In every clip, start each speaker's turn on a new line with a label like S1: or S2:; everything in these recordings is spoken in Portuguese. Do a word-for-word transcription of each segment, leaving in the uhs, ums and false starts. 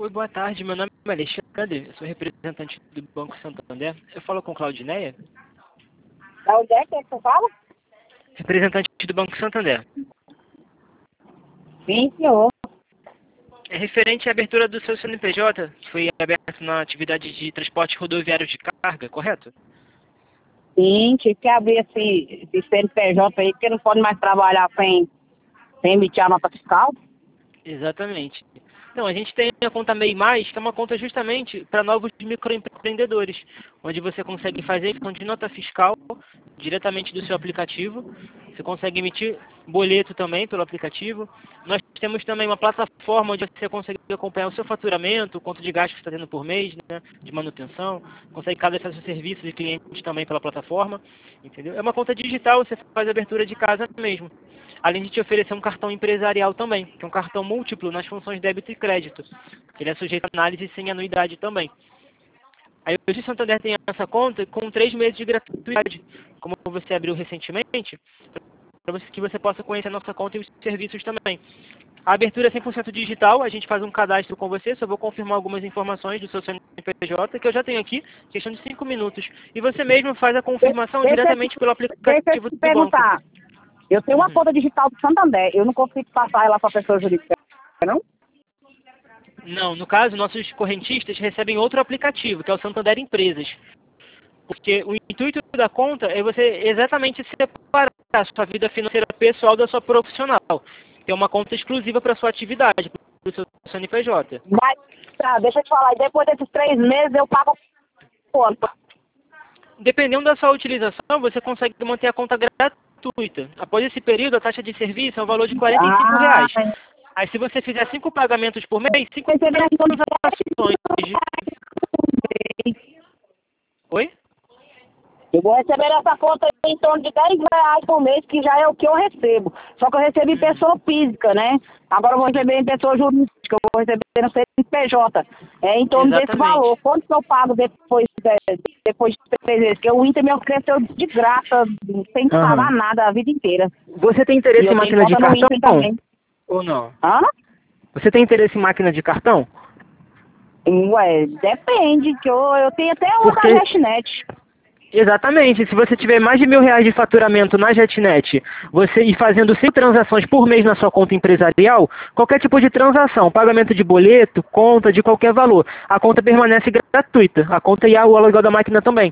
S1: Oi, boa tarde. Meu nome é Alexandre, eu sou representante do Banco Santander. Eu falo com Claudineia?
S2: Da onde é que é que você fala?
S1: Representante do Banco Santander.
S2: Sim, senhor.
S1: É referente à abertura do seu C N P J, que foi aberto na atividade de transporte rodoviário de carga, correto?
S2: Sim, tive que abrir esse, esse C N P J aí, porque não pode mais trabalhar sem, sem emitir a nota fiscal.
S1: Exatamente. Então, a gente tem a conta MEI Mais, que é uma conta justamente para novos microempreendedores, onde você consegue fazer emissão de nota fiscal diretamente do seu aplicativo. Você consegue emitir boleto também pelo aplicativo. Nós temos também uma plataforma onde você consegue acompanhar o seu faturamento, o quanto de gasto que você está tendo por mês, né, de manutenção. Consegue cadastrar seus serviços e clientes também pela plataforma. Entendeu? É uma conta digital, você faz a abertura de casa mesmo. Além de te oferecer um cartão empresarial também, que é um cartão múltiplo nas funções débito e crédito. Ele é sujeito a análise sem anuidade também. Aí hoje o Santander tem essa conta com três meses de gratuidade, como você abriu recentemente, para que você possa conhecer a nossa conta e os serviços também. A abertura é cem por cento digital, a gente faz um cadastro com você, só vou confirmar algumas informações do seu C N P J, que eu já tenho aqui, questão de cinco minutos. E você mesmo faz a confirmação
S2: Deixa,
S1: diretamente pelo
S2: deixa eu
S1: aplicativo
S2: te
S1: do banco.
S2: perguntar. Eu tenho uma
S1: Uhum.
S2: conta digital do Santander. Eu não consigo passar ela para a pessoa jurídica, não?
S1: Não, no caso, nossos correntistas recebem outro aplicativo, que é o Santander Empresas. Porque o intuito da conta é você exatamente separar a sua vida financeira pessoal da sua profissional. Ter uma conta exclusiva para a sua atividade, para o seu C N P J.
S2: Mas, tá, deixa eu te falar. E depois desses três meses eu pago quanto?
S1: Dependendo da sua utilização, você consegue manter a conta gratuita. Após esse período, a taxa de serviço é um valor de quarenta e cinco
S2: Ah,
S1: reais. Aí se você fizer cinco pagamentos por mês, cinco
S2: receber
S1: transações de... Oi?
S2: Eu vou receber essa conta aí em torno de dez reais por mês, que já é o que eu recebo. Só que eu recebi em pessoa física, né? Agora eu vou receber em pessoa jurídica, eu vou receber no C N P J. É em torno desse
S1: Exatamente.
S2: valor. Quanto que eu pago depois, de, depois de três vezes? Porque o Inter me ofereceu de graça, sem pagar
S1: Uhum.
S2: nada a vida inteira.
S1: Você tem
S2: E
S1: interesse
S2: eu
S1: em
S2: tenho
S1: máquina de
S2: conta no Inter
S1: cartão?
S2: também.
S1: Ou não?
S2: Hã?
S1: Você tem interesse em máquina de cartão?
S2: Ué, depende, que eu, eu tenho até uma da
S1: Porque,
S2: JetNet.
S1: exatamente, se você tiver mais de mil reais de faturamento na JetNet, você e fazendo cem transações por mês na sua conta empresarial, qualquer tipo de transação, pagamento de boleto, conta, de qualquer valor, a conta permanece gratuita. A conta e o aluguel da máquina também.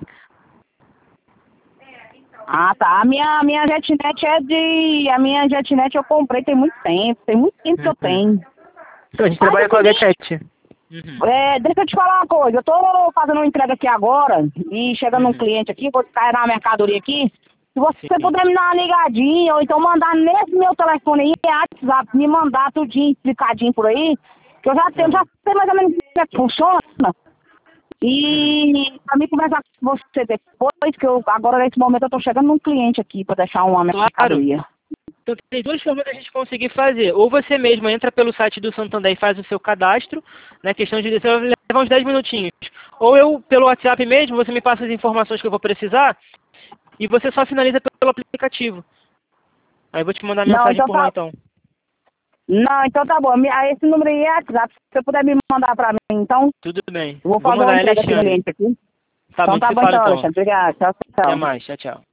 S2: Ah, tá. A minha, a minha JetNet é de... A minha JetNet eu comprei tem muito tempo. Tem muito tempo que eu
S1: Uhum.
S2: tenho.
S1: Então, a gente
S2: Faz
S1: trabalha
S2: o
S1: com a
S2: seguinte,
S1: GetNet. Uhum.
S2: é, deixa eu te falar uma coisa. Eu tô fazendo uma entrega aqui agora e chegando um
S1: Uhum.
S2: cliente aqui, vou carregar a mercadoria aqui. Se você
S1: Sim.
S2: puder me dar uma ligadinha ou então mandar nesse meu telefone aí, WhatsApp, me mandar tudinho, explicadinho por aí, que eu já tenho, já
S1: Uhum.
S2: sei mais ou menos como é que funciona.
S1: Uhum.
S2: E pra mim conversar com você depois, que eu agora nesse momento eu tô chegando num cliente aqui pra deixar uma
S1: Claro.
S2: mercadoria.
S1: Então tem duas formas da gente conseguir fazer. Ou você mesmo entra pelo site do Santander e faz o seu cadastro, né? Questão de você vai levar uns dez minutinhos. Ou eu, pelo WhatsApp mesmo, você me passa as informações que eu vou precisar e você só finaliza pelo aplicativo. Aí eu vou te mandar
S2: Não,
S1: mensagem
S2: então
S1: por lá
S2: tá.
S1: então.
S2: Não, então tá bom. Me- ah, Esse número aí é WhatsApp. Se você puder me mandar pra mim, então,
S1: Tudo bem.
S2: eu vou
S1: Vou
S2: fazer uma
S1: mandar,
S2: entrega aqui no
S1: Alexandre.
S2: cliente aqui.
S1: Tá bom, a
S2: Então
S1: gente
S2: tá
S1: se
S2: bom
S1: fala
S2: então,
S1: então.
S2: Alexandre. Obrigado. Tchau,
S1: Até
S2: tchau.
S1: mais. Tchau, tchau.